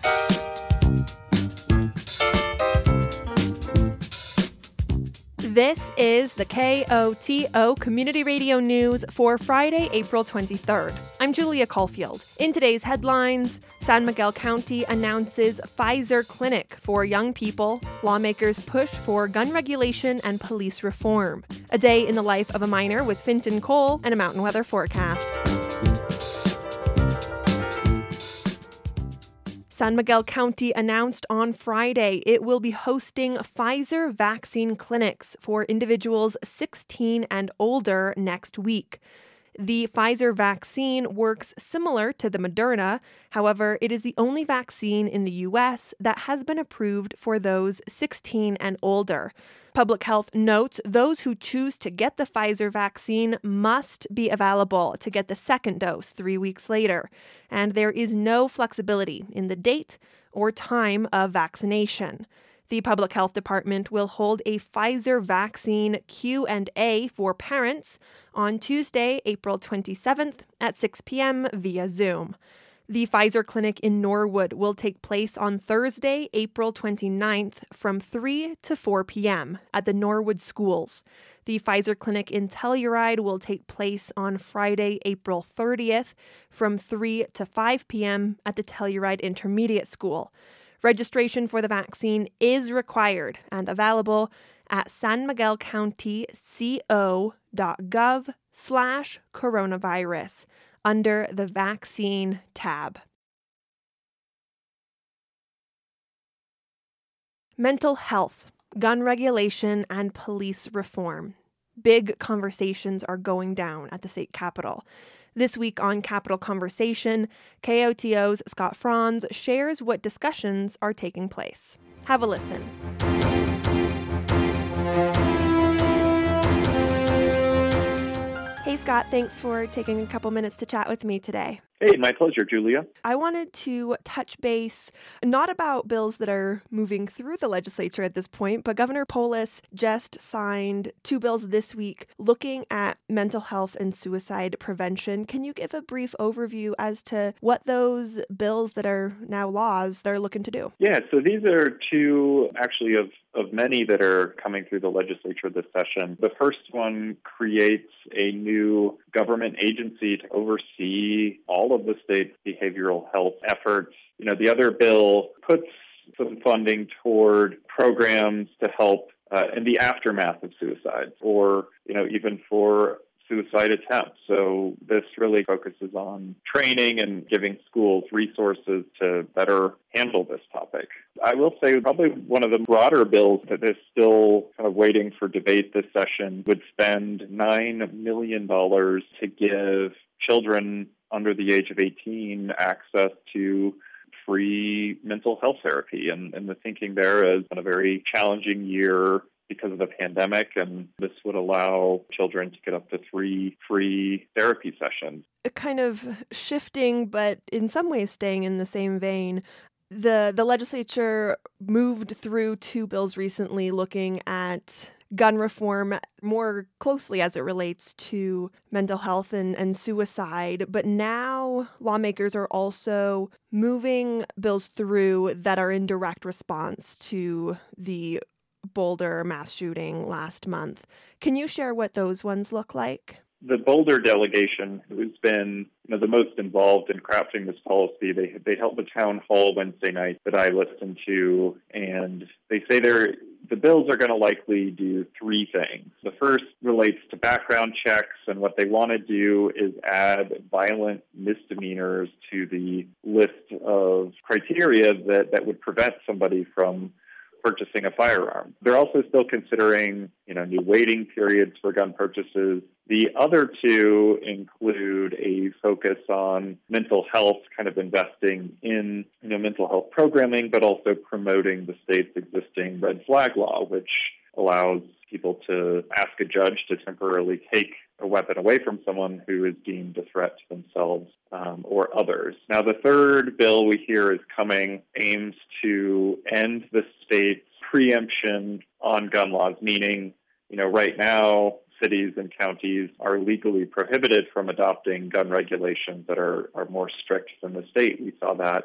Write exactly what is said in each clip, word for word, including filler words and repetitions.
This is the K O T O Community Radio News for Friday, April twenty-third. I'm Julia Caulfield. In today's headlines, San Miguel County announces Pfizer clinic for young people. Lawmakers push for gun regulation and police reform. A day in the life of a miner with Finton Coal and a mountain weather forecast. San Miguel County announced on Friday it will be hosting Pfizer vaccine clinics for individuals sixteen and older next week. The Pfizer vaccine works similar to the Moderna. However, it is the only vaccine in the U S that has been approved for those sixteen and older. Public Health notes those who choose to get the Pfizer vaccine must be available to get the second dose three weeks later, and there is no flexibility in the date or time of vaccination. The Public Health Department will hold a Pfizer vaccine Q and A for parents on Tuesday, April twenty-seventh at six p.m. via Zoom. The Pfizer clinic in Norwood will take place on Thursday, April twenty-ninth from three to four p.m. at the Norwood schools. The Pfizer clinic in Telluride will take place on Friday, April thirtieth from three to five p.m. at the Telluride Intermediate School. Registration for the vaccine is required and available at san miguel county co dot gov slash coronavirus under the vaccine tab. Mental health, gun regulation, and police reform. Big conversations are going down at the state capitol. This week on Capitol Conversation, K O T O's Scott Franz shares what discussions are taking place. Have a listen. Hey, Scott, thanks for taking a couple minutes to chat with me today. Hey, my pleasure, Julia. I wanted to touch base, not about bills that are moving through the legislature at this point, but Governor Polis just signed two bills this week looking at mental health and suicide prevention. Can you give a brief overview as to what those bills that are now laws they're looking to do? Yeah, so these are two, actually, of, of many that are coming through the legislature this session. The first one creates a new government agency to oversee all of the state's behavioral health efforts. You know, the other bill puts some funding toward programs to help uh, in the aftermath of suicide, or, you know, even for suicide attempts. So this really focuses on training and giving schools resources to better handle this topic. I will say probably one of the broader bills that is still kind of waiting for debate this session would spend nine million dollars to give children under the age of eighteen access to free mental health therapy. And, and the thinking there is in a very challenging year because of the pandemic, and this would allow children to get up to three free therapy sessions. Kind of shifting, but in some ways staying in the same vein, the, the legislature moved through two bills recently looking at gun reform more closely as it relates to mental health and, and suicide. But now lawmakers are also moving bills through that are in direct response to the Boulder mass shooting last month. Can you share what those ones look like? The Boulder delegation, who's been you know, the most involved in crafting this policy, they they held a town hall Wednesday night that I listened to, and they say they're the bills are going to likely do three things. The first relates to background checks, and what they want to do is add violent misdemeanors to the list of criteria that, that would prevent somebody from purchasing a firearm. They're also still considering, you know, new waiting periods for gun purchases. The other two include a focus on mental health, kind of investing in, you know, mental health programming, but also promoting the state's existing red flag law, which allows people to ask a judge to temporarily take a weapon away from someone who is deemed a threat to themselves um, or others. Now, the third bill we hear is coming aims to end the state's preemption on gun laws, meaning, you know, right now, cities and counties are legally prohibited from adopting gun regulations that are, are more strict than the state. We saw that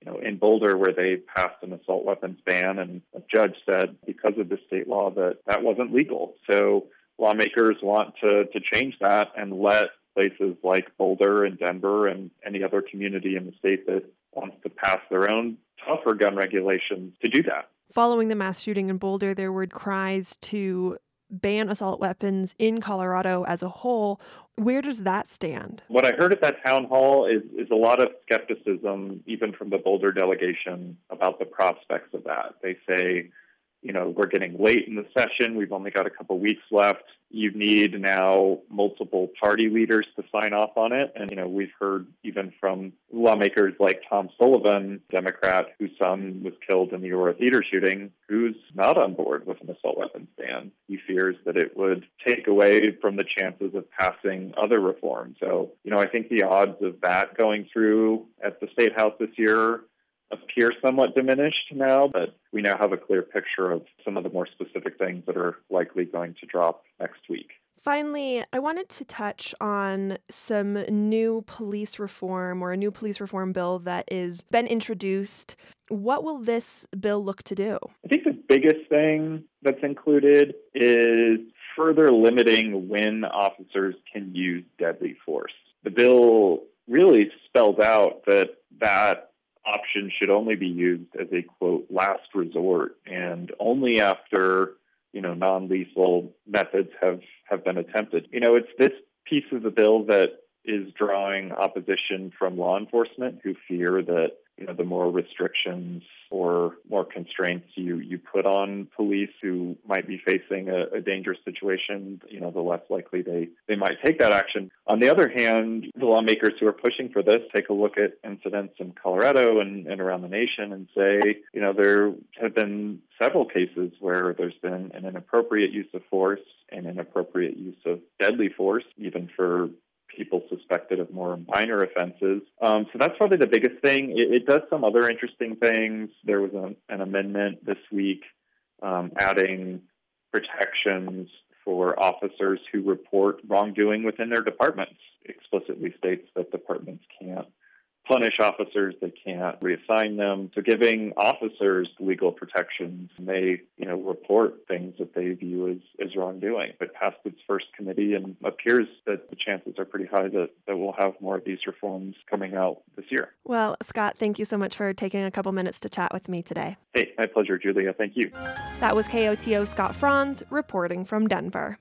you know, in Boulder where they passed an assault weapons ban, and a judge said because of the state law that that wasn't legal. So lawmakers want to, to change that and let places like Boulder and Denver and any other community in the state that wants to pass their own tougher gun regulations to do that. Following the mass shooting in Boulder, there were cries to ban assault weapons in Colorado as a whole. Where does that stand? What I heard at that town hall is, is a lot of skepticism, even from the Boulder delegation, about the prospects of that. They say, you know, we're getting late in the session. We've only got a couple weeks left. You need now multiple party leaders to sign off on it. And, you know, we've heard even from lawmakers like Tom Sullivan, Democrat, whose son was killed in the Aurora Theater shooting, who's not on board with an assault weapons ban. He fears that it would take away from the chances of passing other reforms. So, you know, I think the odds of that going through at the State House this year appear somewhat diminished now, but we now have a clear picture of some of the more specific things that are likely going to drop next week. Finally, I wanted to touch on some new police reform or a new police reform bill that is been introduced. What will this bill look to do? I think the biggest thing that's included is further limiting when officers can use deadly force. The bill really spells out that that option should only be used as a, quote, last resort, and only after, you know, non-lethal methods have, have been attempted. You know, it's this piece of the bill that is drawing opposition from law enforcement who fear that, you know, the more restrictions or more constraints you, you put on police who might be facing a, a dangerous situation, you know, the less likely they, they might take that action. On the other hand, the lawmakers who are pushing for this take a look at incidents in Colorado and, and around the nation and say, you know, there have been several cases where there's been an inappropriate use of force and inappropriate use of deadly force, even for people suspected of more minor offenses. Um, so that's probably the biggest thing. It, it does some other interesting things. There was a, an amendment this week um, adding protections for officers who report wrongdoing within their departments. Explicitly states that departments can't punish officers, they can't reassign them. So giving officers legal protections, they, you know, report things that they view as, as wrongdoing. It passed its first committee and appears that the chances are pretty high that, that we'll have more of these reforms coming out this year. Well, Scott, thank you so much for taking a couple minutes to chat with me today. Hey, my pleasure, Julia. Thank you. That was K O T O Scott Franz reporting from Denver.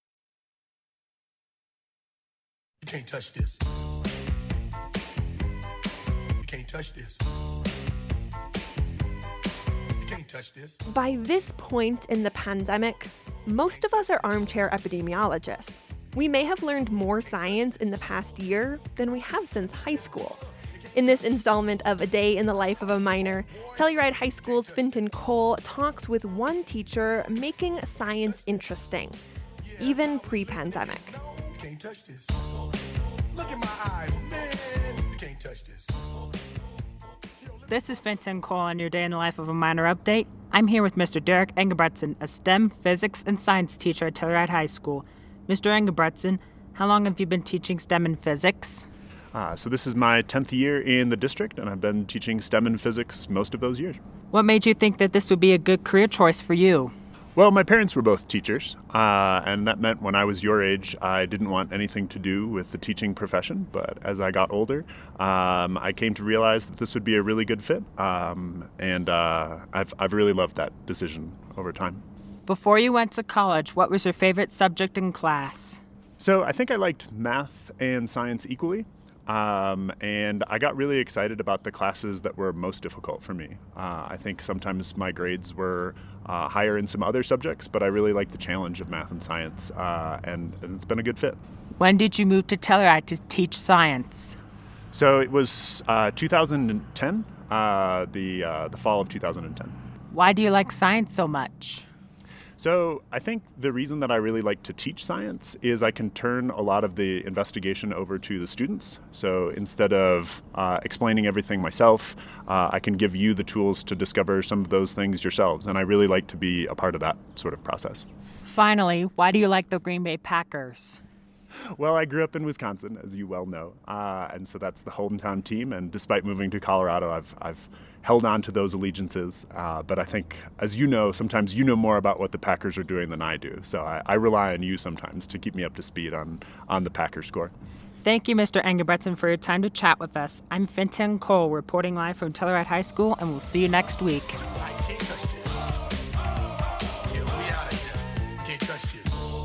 You can't touch this. Touch this. You can't touch this. By this point in the pandemic, most of us are armchair epidemiologists. We may have learned more science in the past year than we have since high school. In this installment of A Day in the Life of a Miner, Telluride High School's Finton Cole talks with one teacher making science interesting, even pre-pandemic. You can't touch this. Look in my eyes, man. You can't touch this. This is Finton Cole on your Day in the Life of a Miner update. I'm here with Mister Derek Engebretson, a STEM physics and science teacher at Telluride High School. Mister Engebretson, how long have you been teaching STEM and physics? Uh, so this is my tenth year in the district, and I've been teaching STEM and physics most of those years. What made you think that this would be a good career choice for you? Well, my parents were both teachers, uh, and that meant when I was your age, I didn't want anything to do with the teaching profession. But as I got older, um, I came to realize that this would be a really good fit, um, and uh, I've, I've really loved that decision over time. Before you went to college, what was your favorite subject in class? So I think I liked math and science equally. Um, and I got really excited about the classes that were most difficult for me. Uh, I think sometimes my grades were uh, higher in some other subjects, but I really liked the challenge of math and science, uh, and, and it's been a good fit. When did you move to Telluride to teach science? So it was uh, two thousand ten, uh, the uh, the fall of two thousand ten. Why do you like science so much? So I think the reason that I really like to teach science is I can turn a lot of the investigation over to the students. So instead of uh, explaining everything myself, uh, I can give you the tools to discover some of those things yourselves. And I really like to be a part of that sort of process. Finally, why do you like the Green Bay Packers? Well, I grew up in Wisconsin, as you well know, uh, and so that's the hometown team. And despite moving to Colorado, I've I've held on to those allegiances. Uh, but I think, as you know, sometimes you know more about what the Packers are doing than I do. So I, I rely on you sometimes to keep me up to speed on, on the Packers score. Thank you, Mister Engelbretson, for your time to chat with us. I'm Fintan Cole, reporting live from Telluride High School, and we'll see you next week. Can't touch this. Yeah, we out of here. Can't touch this.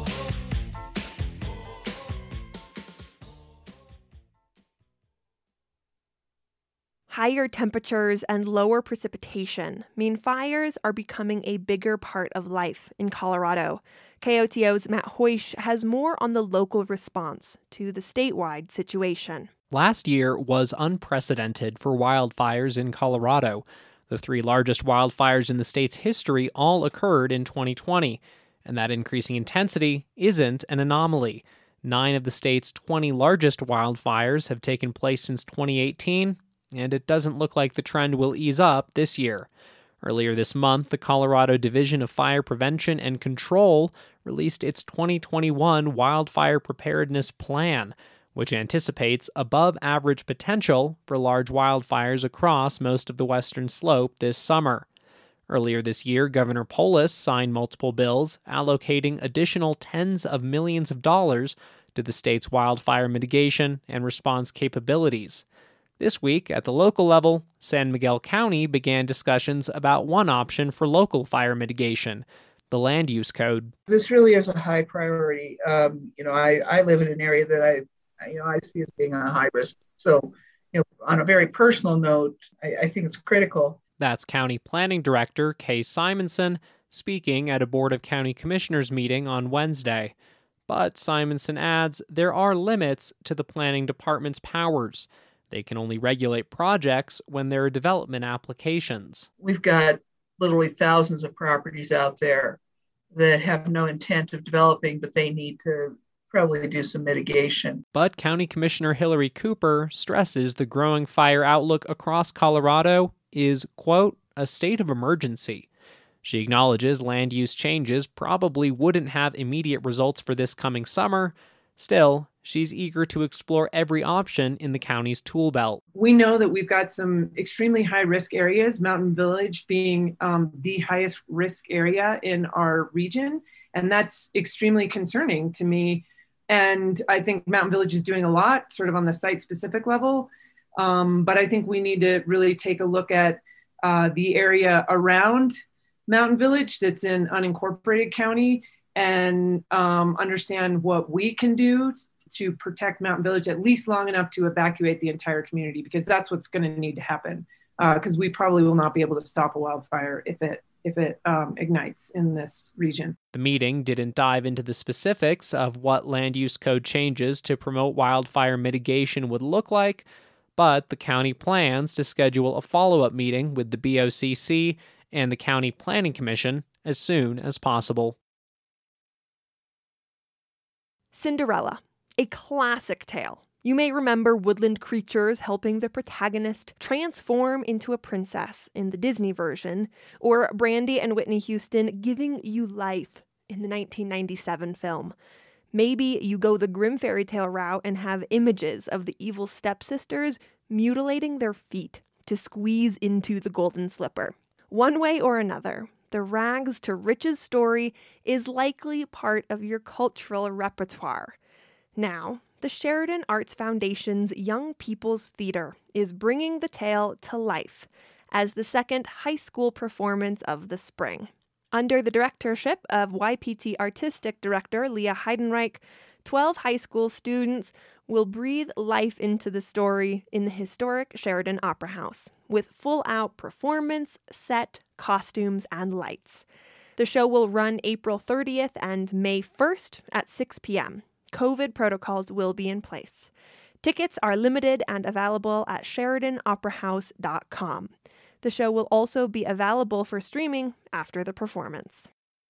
Higher temperatures and lower precipitation mean fires are becoming a bigger part of life in Colorado. K O T O's Matt Hoish has more on the local response to the statewide situation. Last year was unprecedented for wildfires in Colorado. The three largest wildfires in the state's history all occurred in twenty twenty, and that increasing intensity isn't an anomaly. Nine of the state's twenty largest wildfires have taken place since twenty eighteen, and it doesn't look like the trend will ease up this year. Earlier this month, the Colorado Division of Fire Prevention and Control released its twenty twenty-one Wildfire Preparedness Plan, which anticipates above-average potential for large wildfires across most of the western slope this summer. Earlier this year, Governor Polis signed multiple bills allocating additional tens of millions of dollars to the state's wildfire mitigation and response capabilities. This week, at the local level, San Miguel County began discussions about one option for local fire mitigation, the Land Use Code. This really is a high priority. Um, you know, I, I live in an area that I, you know, I see as being a high risk. So, you know, on a very personal note, I, I think it's critical. That's County Planning Director Kay Simonson speaking at a Board of County Commissioners meeting on Wednesday. But Simonson adds there are limits to the planning department's powers. They can only regulate projects when there are development applications. We've got literally thousands of properties out there that have no intent of developing, but they need to probably do some mitigation. But County Commissioner Hillary Cooper stresses the growing fire outlook across Colorado is, quote, a state of emergency. She acknowledges land use changes probably wouldn't have immediate results for this coming summer. Still, she's eager to explore every option in the county's tool belt. We know that we've got some extremely high-risk areas, Mountain Village being um, the highest risk area in our region, and that's extremely concerning to me. And I think Mountain Village is doing a lot, sort of on the site-specific level, um, but I think we need to really take a look at uh, the area around Mountain Village that's in unincorporated county and um, understand what we can do to protect Mountain Village at least long enough to evacuate the entire community, because that's what's going to need to happen, because uh, we probably will not be able to stop a wildfire if it if it um, ignites in this region. The meeting didn't dive into the specifics of what land use code changes to promote wildfire mitigation would look like, but the county plans to schedule a follow-up meeting with the B O C C and the County Planning Commission as soon as possible. Cinderella, a classic tale. You may remember woodland creatures helping the protagonist transform into a princess in the Disney version, or Brandy and Whitney Houston giving you life in the nineteen ninety-seven film. Maybe you go the grim fairy tale route and have images of the evil stepsisters mutilating their feet to squeeze into the golden slipper. One way or another, the rags to riches story is likely part of your cultural repertoire. Now, the Sheridan Arts Foundation's Young People's Theater is bringing the tale to life as the second high school performance of the spring. Under the directorship of Y P T Artistic Director Leah Heidenreich, twelve high school students will breathe life into the story in the historic Sheridan Opera House, with full-out performance, set, costumes, and lights. The show will run April thirtieth and May first at six p.m. COVID protocols will be in place. Tickets are limited and available at sheridan opera house dot com. The show will also be available for streaming after the performance.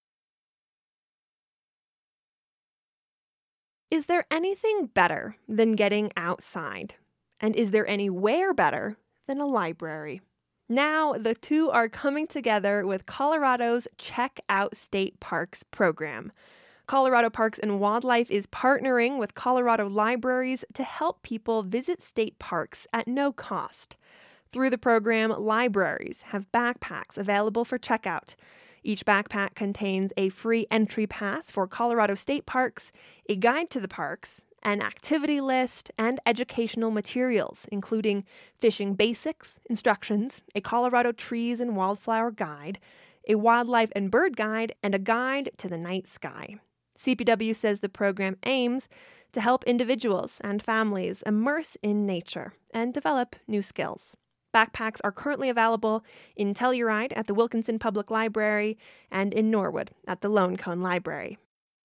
Is there anything better than getting outside? And is there anywhere better than a library? Now, the two are coming together with Colorado's Check Out State Parks program. Colorado Parks and Wildlife is partnering with Colorado libraries to help people visit state parks at no cost. Through the program, libraries have backpacks available for checkout. Each backpack contains a free entry pass for Colorado state parks, a guide to the parks, an activity list, and educational materials, including fishing basics, instructions, a Colorado trees and wildflower guide, a wildlife and bird guide, and a guide to the night sky. C P W says the program aims to help individuals and families immerse in nature and develop new skills. Backpacks are currently available in Telluride at the Wilkinson Public Library and in Norwood at the Lone Cone Library.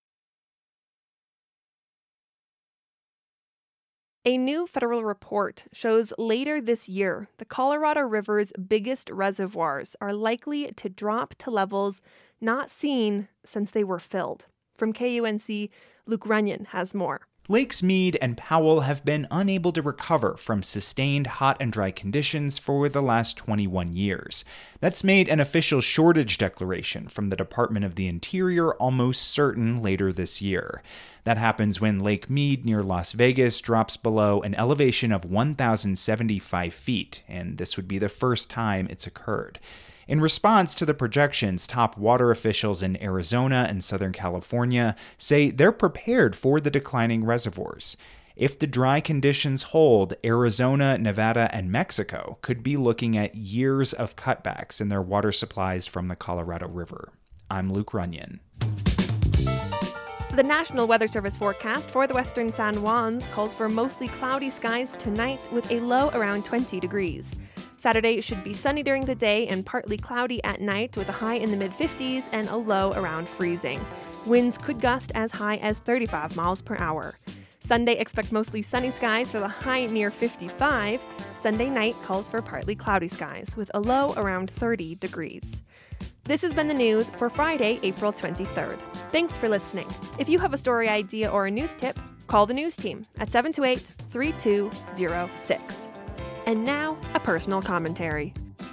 A new federal report shows later this year the Colorado River's biggest reservoirs are likely to drop to levels not seen since they were filled. From K U N C, Luke Runyon has more. Lakes Mead and Powell have been unable to recover from sustained hot and dry conditions for the last twenty-one years. That's made an official shortage declaration from the Department of the Interior almost certain later this year. That happens when Lake Mead near Las Vegas drops below an elevation of one thousand seventy-five feet, and this would be the first time it's occurred. In response to the projections, top water officials in Arizona and Southern California say they're prepared for the declining reservoirs. If the dry conditions hold, Arizona, Nevada, and Mexico could be looking at years of cutbacks in their water supplies from the Colorado River. I'm Luke Runyon. The National Weather Service forecast for the western San Juans calls for mostly cloudy skies tonight with a low around twenty degrees. Saturday should be sunny during the day and partly cloudy at night with a high in the mid-fifties and a low around freezing. Winds could gust as high as thirty-five miles per hour. Sunday, expect mostly sunny skies with a high near fifty-five. Sunday night calls for partly cloudy skies with a low around thirty degrees. This has been the news for Friday, April twenty-third. Thanks for listening. If you have a story idea or a news tip, call the news team at seven two eight, three two zero six. And now, a personal commentary.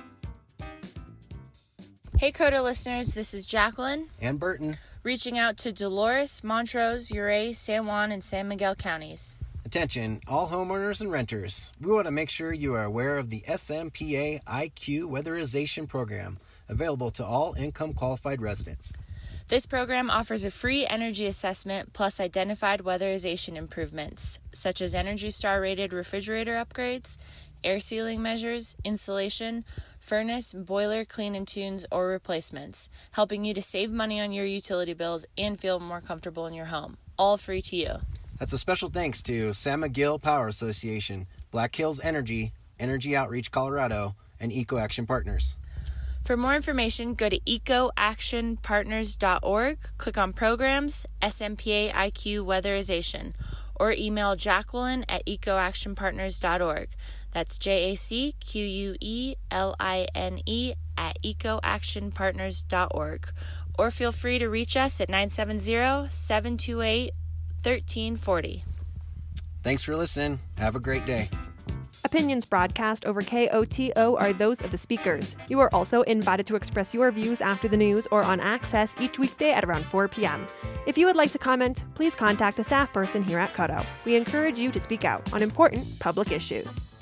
Hey Coda listeners, this is Jacqueline and Burton, reaching out to Dolores, Montrose, Ouray, San Juan, and San Miguel counties. Attention, all homeowners and renters. We want to make sure you are aware of the S M P A I Q Weatherization Program, available to all income-qualified residents. This program offers a free energy assessment plus identified weatherization improvements, such as Energy Star-rated refrigerator upgrades, air sealing measures, insulation, furnace, boiler, clean and tunes, or replacements, helping you to save money on your utility bills and feel more comfortable in your home. All free to you. That's a special thanks to San Miguel Power Association, Black Hills Energy, Energy Outreach Colorado, and Eco Action Partners. For more information, go to eco action partners dot org, click on Programs, S M P A I Q Weatherization, or email Jacqueline at eco action partners dot org. That's J A C Q U E L I N E at eco action partners dot org. Or feel free to reach us at nine seven zero, seven two eight, one three four zero. Thanks for listening. Have a great day. Opinions broadcast over K O T O are those of the speakers. You are also invited to express your views after the news or on Access each weekday at around four p.m. If you would like to comment, please contact a staff person here at Codo. We encourage you to speak out on important public issues.